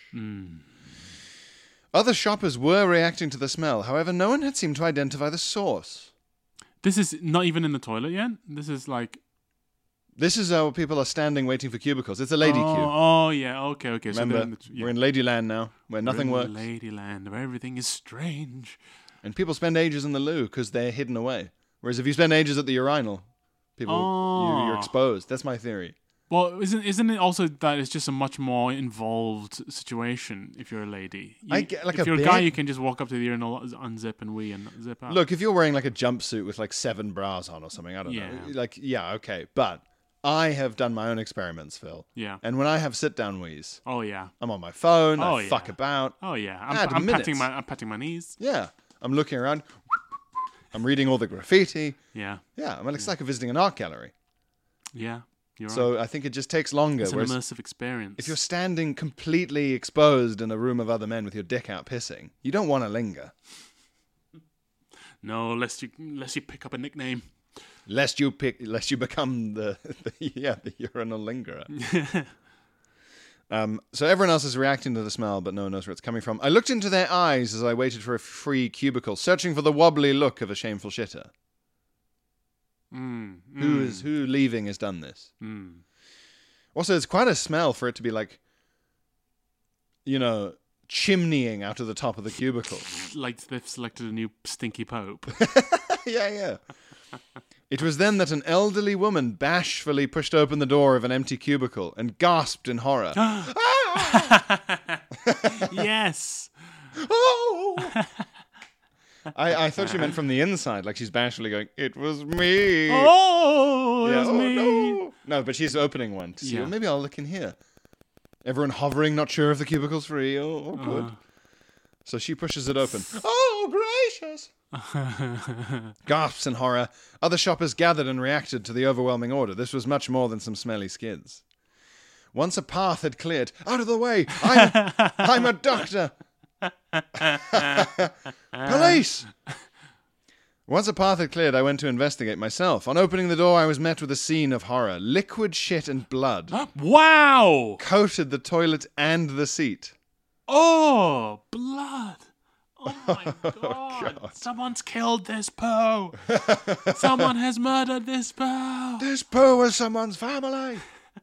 Other shoppers were reacting to the smell. However, no one had seemed to identify the source. This is not even in the toilet yet? This is like... This is how people are standing waiting for cubicles. It's a lady queue. Oh, yeah. Okay. Remember, we're in Ladyland now, where nothing works. Ladyland, where everything is strange. And people spend ages in the loo because they're hidden away. Whereas if you spend ages at the urinal, you're exposed. That's my theory. Well, isn't it also that it's just a much more involved situation if you're a lady? If you're a guy, you can just walk up to the urinal, unzip and wee and zip out. Look, if you're wearing like a jumpsuit with like 7 bras on or something, I don't know. Like, yeah, okay. But I have done my own experiments, Phil. Yeah. And when I have sit-down wheeze, oh yeah, I'm on my phone. I fuck about. Oh yeah, I'm patting my knees. Yeah, I'm looking around. I'm reading all the graffiti. Yeah. Yeah, I mean, it's like visiting an art gallery. Yeah, you're right. So I think it just takes longer. It's an immersive experience. If you're standing completely exposed in a room of other men with your dick out pissing, you don't want to linger. No, lest you pick up a nickname. Lest you become the urinal lingerer. So everyone else is reacting to the smell, but no one knows where it's coming from. I looked into their eyes as I waited for a free cubicle, searching for the wobbly look of a shameful shitter. Who leaving has done this? Also, it's quite a smell for it to be like, chimneying out of the top of the cubicle. Like they've selected a new stinky pope. Yeah. It was then that an elderly woman bashfully pushed open the door of an empty cubicle and gasped in horror. Yes. Oh! I thought she meant from the inside, like she's bashfully going, "It was me." Oh, it was me. No, but she's opening one to see, well, maybe I'll look in here. Everyone hovering, not sure if the cubicle's free. Oh, good. So she pushes it open. Oh, gracious! Gasps in horror. Other shoppers gathered and reacted to the overwhelming order. This was much more than some smelly skids. Once a path had cleared, out of the way! I'm a doctor! Police! Once a path had cleared, I went to investigate myself. On opening the door, I was met with a scene of horror. Liquid shit and blood Wow! coated the toilet and the seat. Oh, blood! Oh my God. Someone's killed this poo! Someone has murdered this poo! This poo was someone's family!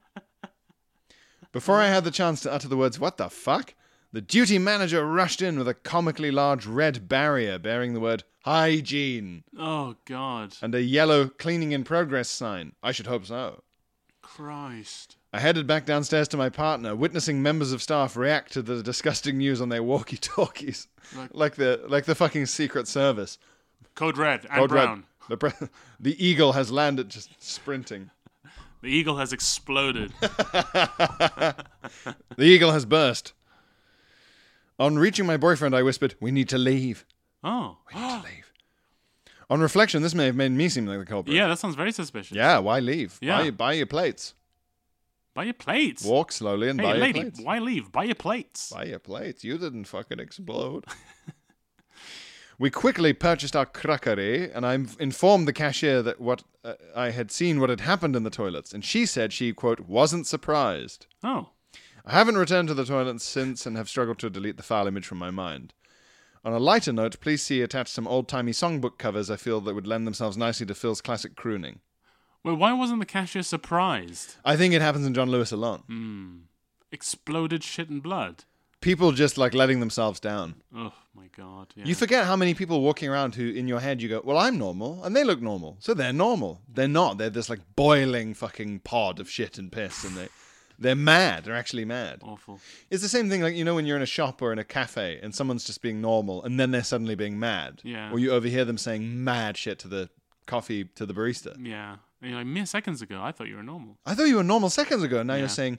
Before I had the chance to utter the words, "What the fuck?" the duty manager rushed in with a comically large red barrier bearing the word hygiene. Oh, God. And a yellow cleaning in progress sign. I should hope so. Christ. I headed back downstairs to my partner, witnessing members of staff react to the disgusting news on their walkie-talkies. Like the fucking Secret Service. Code red and Code brown. Red. The eagle has landed, just sprinting. The eagle has exploded. The eagle has burst. On reaching my boyfriend, I whispered, "We need to leave." Oh. We need to leave. On reflection, this may have made me seem like the culprit. Yeah, that sounds very suspicious. Yeah, why leave? Yeah. Buy your plates. Buy your plates. Walk slowly and buy lady, your plates. Why leave? Buy your plates. Buy your plates. You didn't fucking explode. We quickly purchased our crockery, and I informed the cashier that I had seen what had happened in the toilets, and she said she, quote, wasn't surprised. Oh. I haven't returned to the toilet since and have struggled to delete the foul image from my mind. On a lighter note, please see attached some old-timey songbook covers I feel that would lend themselves nicely to Phil's classic crooning. Well, why wasn't the cashier surprised? I think it happens in John Lewis alone. Exploded shit and blood. People just like letting themselves down. Oh, my God. Yeah. You forget how many people walking around who, in your head, you go, well, I'm normal, and they look normal, so they're normal. They're not. They're this like boiling fucking pod of shit and piss, and they're mad. They're actually mad. Awful. It's the same thing, like, when you're in a shop or in a cafe, and someone's just being normal, and then they're suddenly being mad. Yeah. Or you overhear them saying mad shit to the coffee, to the barista. Yeah. And you're like, mere seconds ago, I thought you were normal. I thought you were normal seconds ago. Now you're saying,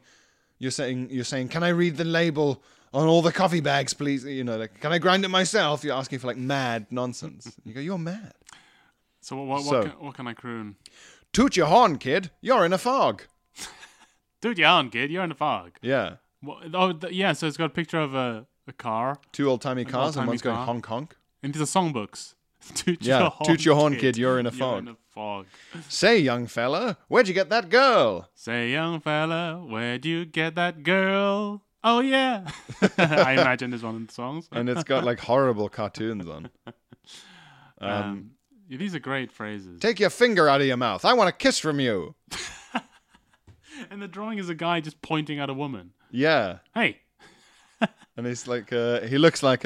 can I read the label on all the coffee bags, please? Can I grind it myself? You're asking for like mad nonsense. You go, you're mad. So what can I croon? Toot your horn, kid. You're in a fog. Toot your horn, kid. You're in a fog. Yeah. So it's got a picture of a a car. Two old-timey cars and old-timey one's going car. honk honk. Into the songbooks. Toot your horn, kid, you're in a fog. in a fog. Say, young fella, where'd you get that girl? Say, young fella, where'd you get that girl? Oh, yeah. I imagine there's one of the songs. And it's got like horrible cartoons on. These are great phrases. Take your finger out of your mouth. I want a kiss from you. And the drawing is a guy just pointing at a woman. Yeah. Hey. And he's like, he looks like,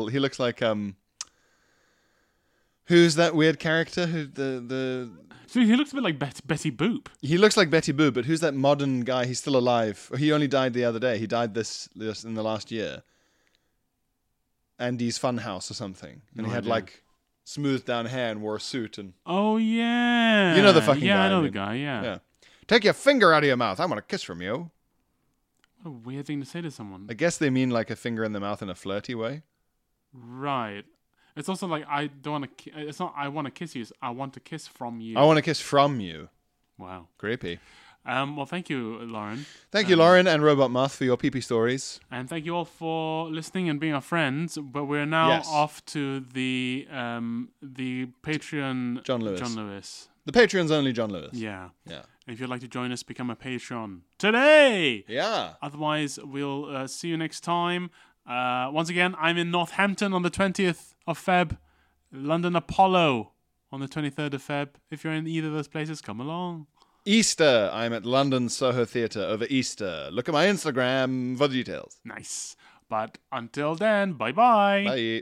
who's that weird character? So he looks a bit like Betty Boop. He looks like Betty Boop, but who's that modern guy? He's still alive. He only died the other day. He died this in the last year. Andy's Funhouse or something. And he had like smoothed down hair and wore a suit. And oh, yeah. You know the fucking guy. Yeah, I know I the mean. guy, yeah. Take your finger out of your mouth. I want a kiss from you. What a weird thing to say to someone. I guess they mean like a finger in the mouth in a flirty way. Right. It's also like, I don't want to... It's not, I want to kiss you. It's, I want to kiss from you. I want a kiss from you. Wow. Creepy. Well, thank you, Lauren. Thank you, Lauren and Robot Moth, for your pee-pee stories. And thank you all for listening and being our friends. But we're now off to the Patreon... John Lewis. John Lewis. The Patreon's only John Lewis. Yeah. Yeah. And if you'd like to join us, become a Patreon today. Yeah. Otherwise, we'll see you next time. Once again, I'm in Northampton on the 20th of Feb. London Apollo on the 23rd of Feb. If you're in either of those places, come along. Easter, I'm at London Soho Theatre over Easter. Look at my Instagram for the details. Nice. But until then, bye-bye. Bye.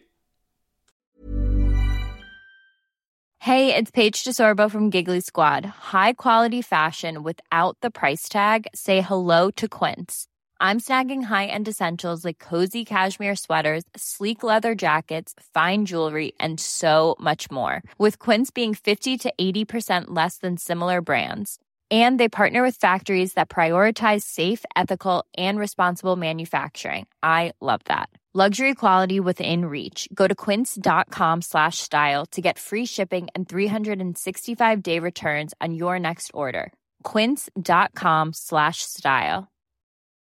Hey, it's Paige DeSorbo from Giggly Squad. High quality fashion without the price tag. Say hello to Quince. I'm snagging high-end essentials like cozy cashmere sweaters, sleek leather jackets, fine jewelry, and so much more. With Quince being 50 to 80% less than similar brands. And they partner with factories that prioritize safe, ethical, and responsible manufacturing. I love that. Luxury quality within reach. Go to quince.com/style to get free shipping and 365-day returns on your next order. Quince.com/style.